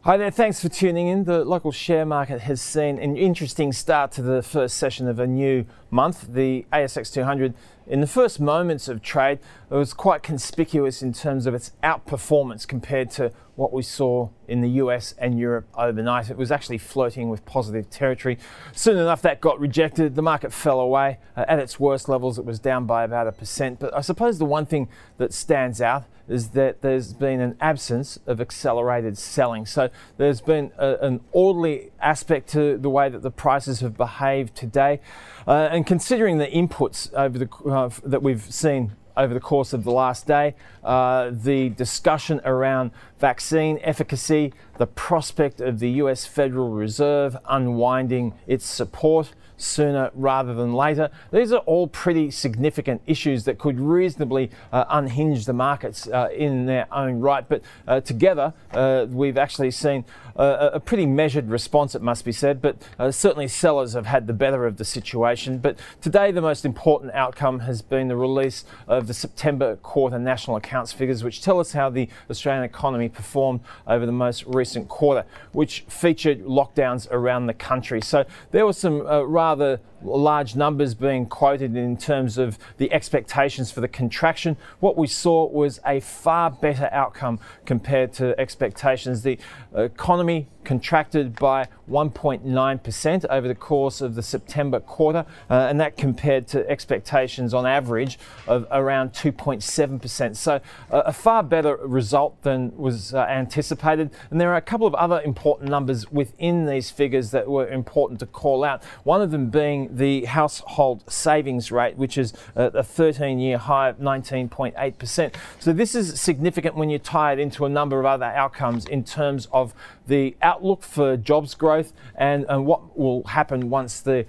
Hi there, thanks for tuning in. The local share market has seen an interesting start to the first session of a new month. The ASX 200, in the first moments of trade, it was quite conspicuous in terms of its outperformance compared to what we saw in the US and Europe overnight. It was actually flirting with positive territory. Soon enough, that got rejected. The market fell away. At its worst levels, it was down by about 1%. But I suppose the one thing that stands out is that there's been an absence of accelerated selling. So there's been an orderly aspect to the way that the prices have behaved today. And considering the inputs over that we've seen over the course of the last day, the discussion around vaccine efficacy, the prospect of the US Federal Reserve unwinding its support sooner rather than later. These are all pretty significant issues that could reasonably unhinge the markets in their own right. But together, we've actually seen a pretty measured response, it must be said, but certainly sellers have had the better of the situation. But today, the most important outcome has been the release of the September quarter national accounts figures, which tell us how the Australian economy performed over the most recent quarter, which featured lockdowns around the country. So there were some rather large numbers being quoted in terms of the expectations for the contraction. What we saw was a far better outcome compared to expectations. The economy contracted by 1.9% over the course of the September quarter, and that compared to expectations on average of around 2.7%. So a far better result than was anticipated. And there are a couple of other important numbers within these figures that were important to call out. One of them being the household savings rate, which is a 13-year high of 19.8%. So this is significant when you tie it into a number of other outcomes in terms of the outlook for jobs growth and what will happen once the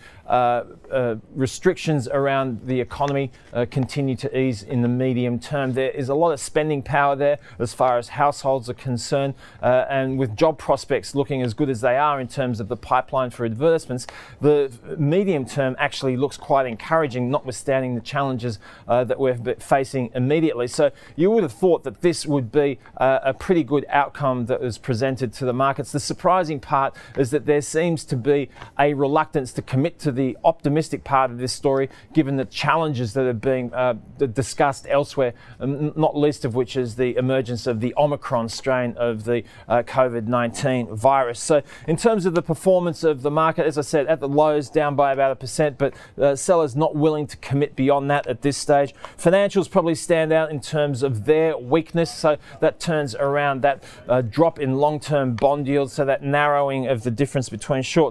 restrictions around the economy continue to ease in the medium term. There is a lot of spending power there as far as households are concerned, and with job prospects looking as good as they are in terms of the pipeline for advertisements, the medium term actually looks quite encouraging, notwithstanding the challenges that we're facing immediately. So you would have thought that this would be a pretty good outcome that was presented to the markets. The surprising part is that there seems to be a reluctance to commit to the optimistic part of this story, given the challenges that are being discussed elsewhere, not least of which is the emergence of the Omicron strain of the COVID-19 virus. So in terms of the performance of the market, as I said, at the lows down by about 1%, but sellers not willing to commit beyond that at this stage. Financials probably stand out in terms of their weakness, so that turns around that drop in long-term bond yields, so that narrowing of the difference between short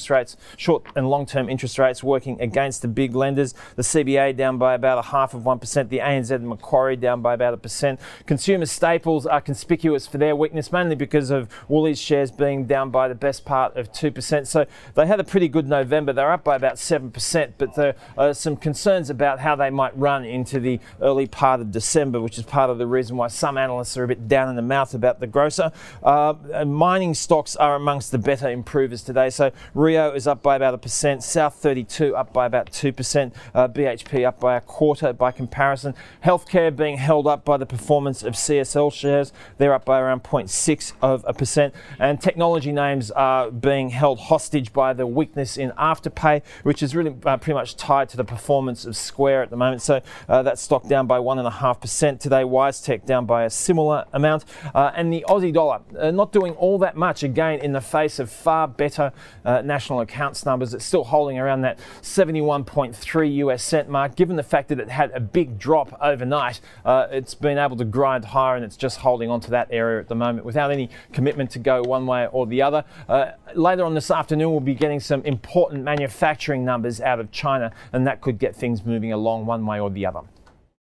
and long-term interest rates working against the big lenders. The CBA down by about 0.5%, the ANZ and Macquarie down by about 1%. Consumer staples are conspicuous for their weakness, mainly because of Woolies shares being down by the best part of 2%. So they had a pretty good November. They're up by about 7%, but there are some concerns about how they might run into the early part of December, which is part of the reason why some analysts are a bit down in the mouth about the grocer. Mining stocks are amongst the better improvers today. So Rio is up by about 1%, South 32 up by about 2%, BHP up by 1/4 by comparison. Healthcare being held up by the performance of CSL shares. They're up by around 0.6%. And technology names are being held hostage by the weakness in Afterpay, which is really pretty much tied to the performance of Square at the moment. So that stock down by 1.5% today. WiseTech down by a similar amount. And the Aussie dollar not doing all that much, again, in the face of far better national accounts numbers. It's still holding around that 71.3 US cent mark. Given the fact that it had a big drop overnight, it's been able to grind higher, and it's just holding on to that area at the moment without any commitment to go one way or the other. Later on this afternoon, we'll be getting some important manufacturing numbers out of China, and that could get things moving along one way or the other.